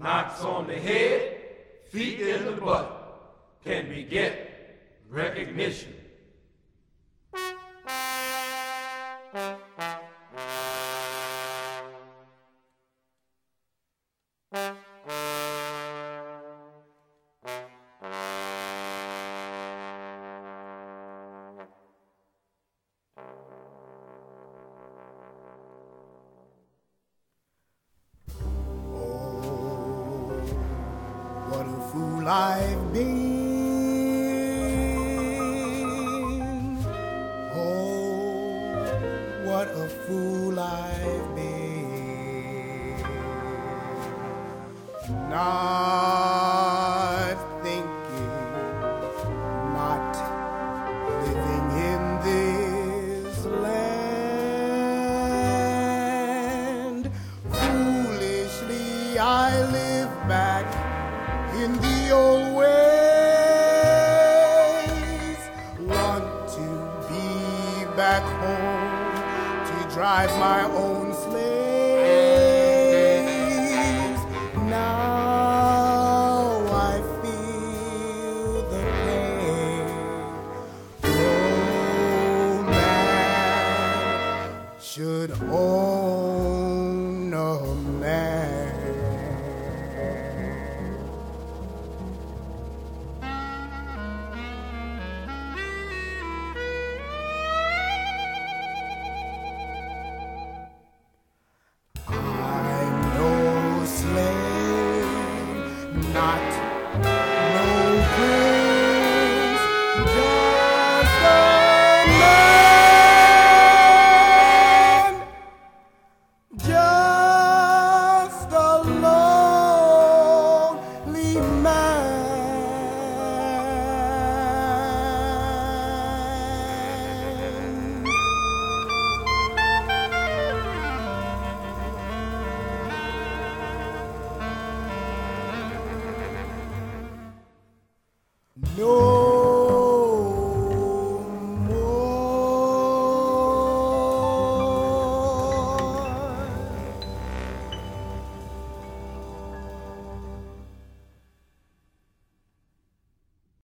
knocks on the head, feet in the butt, can beget recognition. What a fool I've been. Oh, what a fool I've been. Not thinking, not living in this land. Foolishly I live back in the old ways. Want to be back home to drive my own slaves. Now I feel the pain. Oh, man should own a man. Not no prince, just a man, just a lonely man. No